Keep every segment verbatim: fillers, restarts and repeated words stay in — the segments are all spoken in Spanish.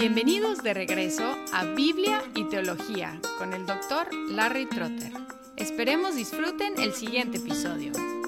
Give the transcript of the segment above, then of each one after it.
Bienvenidos de regreso a Biblia y Teología con el doctor Larry Trotter. Esperemos disfruten el siguiente episodio.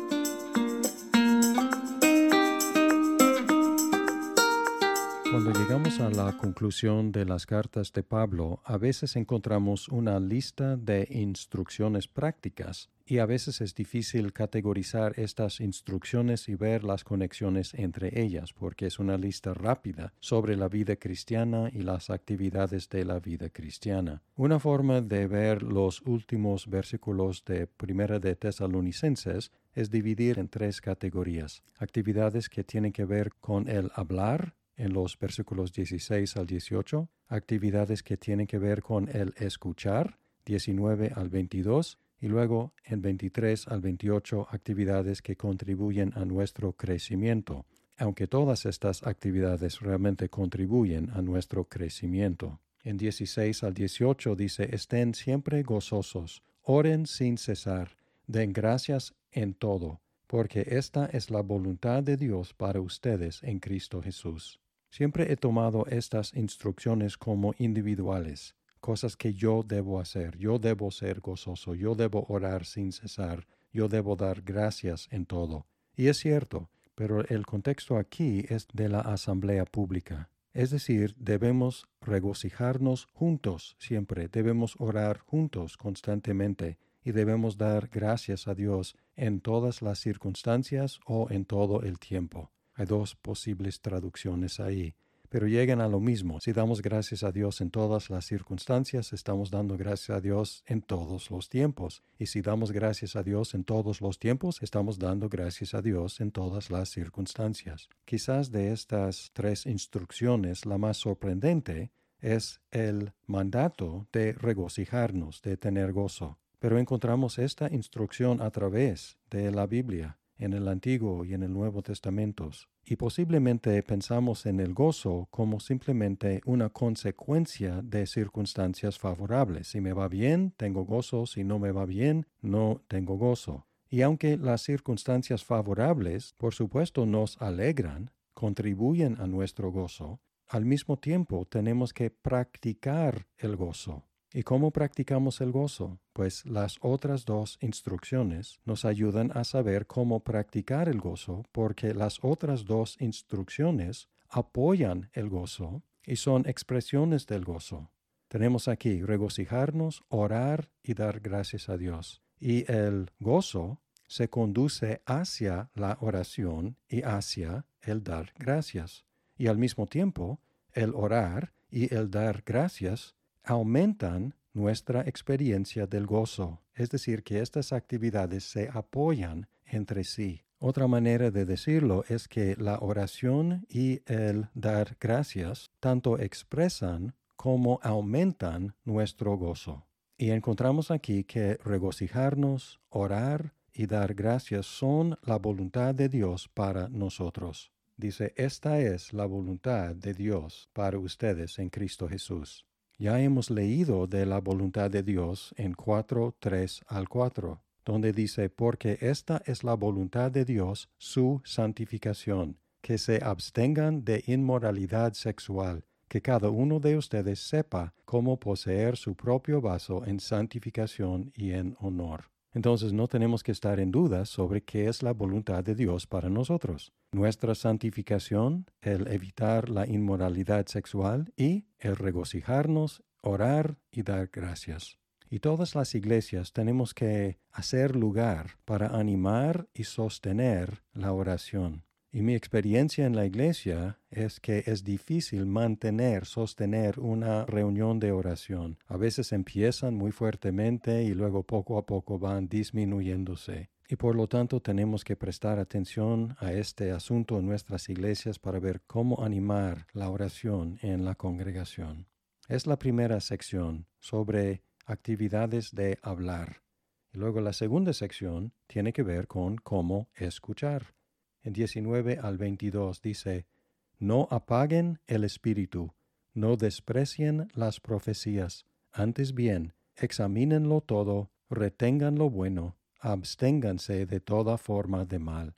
Cuando llegamos a la conclusión de las cartas de Pablo, a veces encontramos una lista de instrucciones prácticas y a veces es difícil categorizar estas instrucciones y ver las conexiones entre ellas, porque es una lista rápida sobre la vida cristiana y las actividades de la vida cristiana. Una forma de ver los últimos versículos de Primera de Tesalonicenses es dividir en tres categorías: actividades que tienen que ver con el hablar, en los versículos dieciséis al dieciocho, actividades que tienen que ver con el escuchar, diecinueve al veintidós, y luego en veintitrés al veintiocho, actividades que contribuyen a nuestro crecimiento, aunque todas estas actividades realmente contribuyen a nuestro crecimiento. En dieciséis al dieciocho dice: estén siempre gozosos, oren sin cesar, den gracias en todo, porque esta es la voluntad de Dios para ustedes en Cristo Jesús. Siempre he tomado estas instrucciones como individuales, cosas que yo debo hacer. Yo debo ser gozoso, yo debo orar sin cesar, yo debo dar gracias en todo. Y es cierto, pero el contexto aquí es de la asamblea pública. Es decir, debemos regocijarnos juntos siempre, debemos orar juntos constantemente y debemos dar gracias a Dios en todas las circunstancias o en todo el tiempo. Hay dos posibles traducciones ahí, pero llegan a lo mismo. Si damos gracias a Dios en todas las circunstancias, estamos dando gracias a Dios en todos los tiempos. Y si damos gracias a Dios en todos los tiempos, estamos dando gracias a Dios en todas las circunstancias. Quizás de estas tres instrucciones, la más sorprendente es el mandato de regocijarnos, de tener gozo. Pero encontramos esta instrucción a través de la Biblia, en el Antiguo y en el Nuevo Testamentos. Y posiblemente pensamos en el gozo como simplemente una consecuencia de circunstancias favorables. Si me va bien, tengo gozo; si no me va bien, no tengo gozo. Y aunque las circunstancias favorables, por supuesto, nos alegran, contribuyen a nuestro gozo, al mismo tiempo tenemos que practicar el gozo. ¿Y cómo practicamos el gozo? Pues las otras dos instrucciones nos ayudan a saber cómo practicar el gozo, porque las otras dos instrucciones apoyan el gozo y son expresiones del gozo. Tenemos aquí regocijarnos, orar y dar gracias a Dios. Y el gozo se conduce hacia la oración y hacia el dar gracias. Y al mismo tiempo, el orar y el dar gracias aumentan nuestra experiencia del gozo, es decir, que estas actividades se apoyan entre sí. Otra manera de decirlo es que la oración y el dar gracias tanto expresan como aumentan nuestro gozo. Y encontramos aquí que regocijarnos, orar y dar gracias son la voluntad de Dios para nosotros. Dice: esta es la voluntad de Dios para ustedes en Cristo Jesús. Ya hemos leído de la voluntad de Dios en cuatro, tres al cuatro, donde dice: porque esta es la voluntad de Dios, su santificación, que se abstengan de inmoralidad sexual, que cada uno de ustedes sepa cómo poseer su propio vaso en santificación y en honor. Entonces no tenemos que estar en duda sobre qué es la voluntad de Dios para nosotros. Nuestra santificación, el evitar la inmoralidad sexual y el regocijarnos, orar y dar gracias. Y todas las iglesias tenemos que hacer lugar para animar y sostener la oración. Y mi experiencia en la iglesia es que es difícil mantener, sostener una reunión de oración. A veces empiezan muy fuertemente y luego poco a poco van disminuyéndose. Y por lo tanto tenemos que prestar atención a este asunto en nuestras iglesias para ver cómo animar la oración en la congregación. Es la primera sección sobre actividades de hablar. Y luego la segunda sección tiene que ver con cómo escuchar. En diecinueve al veintidós dice: no apaguen el espíritu, no desprecien las profecías, antes bien, examínenlo todo, retengan lo bueno, absténganse de toda forma de mal.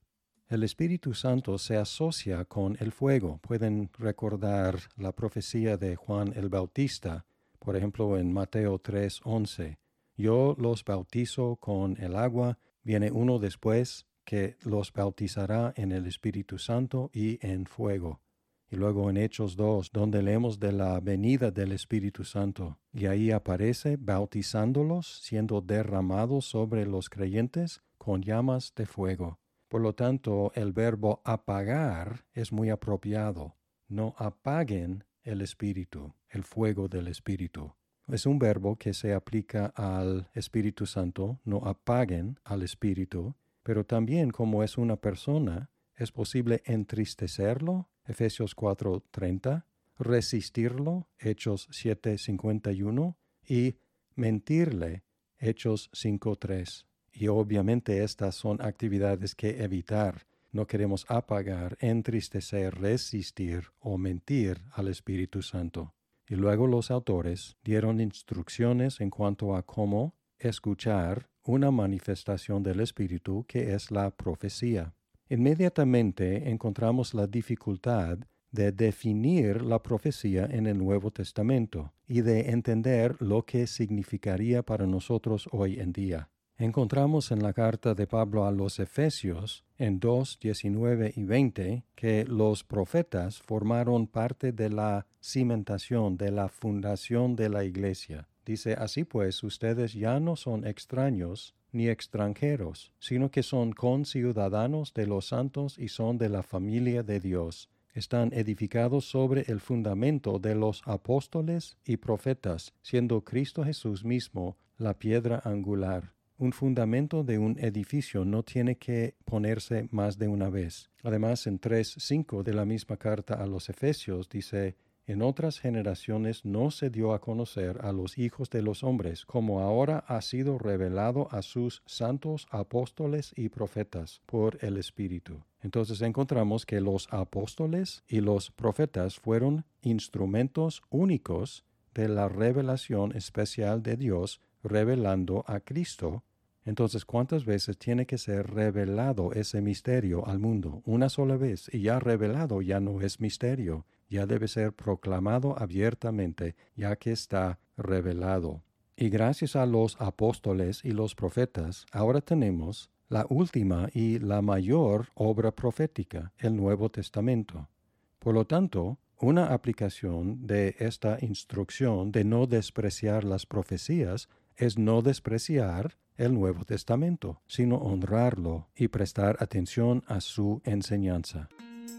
El Espíritu Santo se asocia con el fuego. Pueden recordar la profecía de Juan el Bautista, por ejemplo en Mateo tres once. Yo los bautizo con el agua, viene uno después que los bautizará en el Espíritu Santo y en fuego. Y luego en Hechos dos, donde leemos de la venida del Espíritu Santo, y ahí aparece bautizándolos, siendo derramados sobre los creyentes con llamas de fuego. Por lo tanto, el verbo apagar es muy apropiado. No apaguen el Espíritu, el fuego del Espíritu. Es un verbo que se aplica al Espíritu Santo, no apaguen al Espíritu, pero también como es una persona, es posible entristecerlo, Efesios cuatro treinta, resistirlo, Hechos siete cincuenta y uno, y mentirle, Hechos cinco tres. Y obviamente estas son actividades que evitar. No queremos apagar, entristecer, resistir o mentir al Espíritu Santo. Y luego los autores dieron instrucciones en cuanto a cómo escuchar una manifestación del Espíritu que es la profecía. Inmediatamente encontramos la dificultad de definir la profecía en el Nuevo Testamento y de entender lo que significaría para nosotros hoy en día. Encontramos en la carta de Pablo a los Efesios, en dos, diecinueve y veinte, que los profetas formaron parte de la cimentación, de la fundación de la iglesia. Dice, así pues, ustedes ya no son extraños ni extranjeros, sino que son conciudadanos de los santos y son de la familia de Dios. Están edificados sobre el fundamento de los apóstoles y profetas, siendo Cristo Jesús mismo la piedra angular. Un fundamento de un edificio no tiene que ponerse más de una vez. Además, en tres cinco de la misma carta a los Efesios dice, en otras generaciones no se dio a conocer a los hijos de los hombres, como ahora ha sido revelado a sus santos apóstoles y profetas por el Espíritu. Entonces encontramos que los apóstoles y los profetas fueron instrumentos únicos de la revelación especial de Dios revelando a Cristo. Entonces, ¿cuántas veces tiene que ser revelado ese misterio al mundo? Una sola vez, y ya revelado ya no es misterio, ya debe ser proclamado abiertamente, ya que está revelado. Y gracias a los apóstoles y los profetas, ahora tenemos la última y la mayor obra profética, el Nuevo Testamento. Por lo tanto, una aplicación de esta instrucción de no despreciar las profecías es no despreciar el Nuevo Testamento, sino honrarlo y prestar atención a su enseñanza.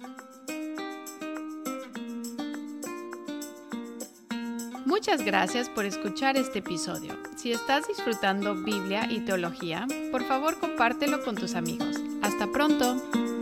Muchas gracias por escuchar este episodio. Si estás disfrutando Biblia y teología, por favor compártelo con tus amigos. ¡Hasta pronto!